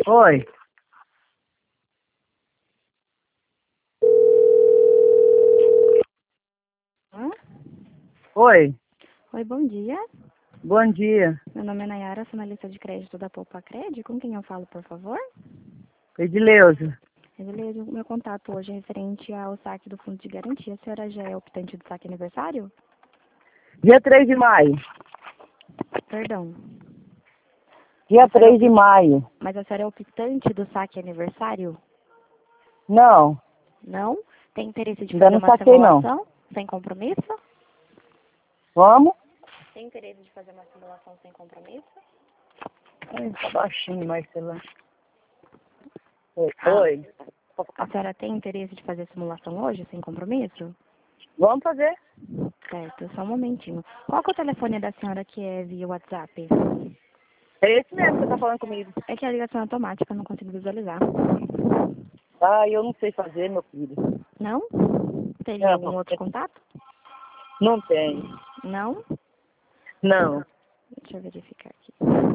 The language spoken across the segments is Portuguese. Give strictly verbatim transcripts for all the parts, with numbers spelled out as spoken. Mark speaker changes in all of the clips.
Speaker 1: Oi.
Speaker 2: Hã?
Speaker 1: Oi.
Speaker 2: Oi, bom dia.
Speaker 1: Bom dia.
Speaker 2: Meu nome é Nayara, sou analista de crédito da Poupa Cred. Com quem eu falo, por favor?
Speaker 1: Edileuza.
Speaker 2: Beleza, o meu contato hoje é referente ao saque do fundo de garantia. A senhora já é optante do saque aniversário?
Speaker 1: Dia três de maio.
Speaker 2: Perdão.
Speaker 1: Dia
Speaker 2: A senhora é
Speaker 1: três de
Speaker 2: opt-
Speaker 1: maio.
Speaker 2: Mas a senhora é optante do saque aniversário?
Speaker 1: Não,
Speaker 2: Não? Tem interesse de
Speaker 1: ainda
Speaker 2: fazer
Speaker 1: não
Speaker 2: uma
Speaker 1: saquei não.
Speaker 2: simulação sem compromisso?
Speaker 1: Vamos?
Speaker 2: Tem interesse de fazer uma simulação sem compromisso?
Speaker 1: Ai, tá baixinho mais celular. Oi.
Speaker 2: Ah.
Speaker 1: Oi.
Speaker 2: A senhora tem interesse de fazer simulação hoje sem compromisso?
Speaker 1: Vamos fazer?
Speaker 2: Certo, só um momentinho. Qual que é o telefone da senhora que é via WhatsApp?
Speaker 1: É esse mesmo que você tá falando comigo.
Speaker 2: É que a ligação é automática, eu não consigo visualizar.
Speaker 1: Ah, eu não sei fazer, meu filho.
Speaker 2: Não? Teria algum
Speaker 1: Não,
Speaker 2: outro contato?
Speaker 1: não tem.
Speaker 2: Não?
Speaker 1: Não.
Speaker 2: Deixa eu verificar aqui.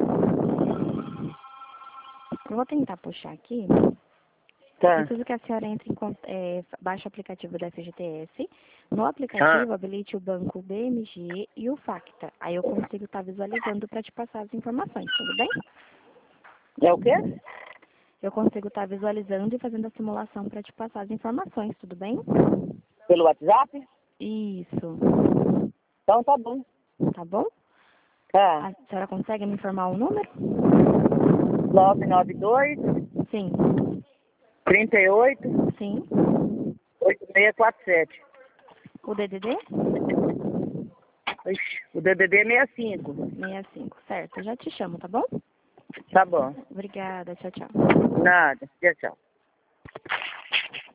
Speaker 2: Eu vou tentar puxar aqui.
Speaker 1: Tá.
Speaker 2: Preciso que a senhora entre em con- é, baixe o aplicativo da F G T S. No
Speaker 1: Ah.
Speaker 2: aplicativo, habilite o banco B M G e o Facta. Aí eu consigo estar visualizando para te passar as informações, tudo bem?
Speaker 1: É o quê?
Speaker 2: Eu consigo estar visualizando e fazendo a simulação para te passar as informações, tudo bem?
Speaker 1: Pelo WhatsApp?
Speaker 2: Isso.
Speaker 1: Então tá bom.
Speaker 2: Tá bom?
Speaker 1: Tá.
Speaker 2: A senhora consegue me informar o número?
Speaker 1: nove nove dois,
Speaker 2: Sim.
Speaker 1: trinta e oito,
Speaker 2: Sim.
Speaker 1: oito seis quatro sete.
Speaker 2: O D D D?
Speaker 1: Ixi, o D D D é sessenta e cinco.
Speaker 2: sessenta e cinco. Certo, eu já te chamo, tá bom?
Speaker 1: Tá bom.
Speaker 2: Obrigada, tchau, tchau.
Speaker 1: Nada. Tchau, tchau.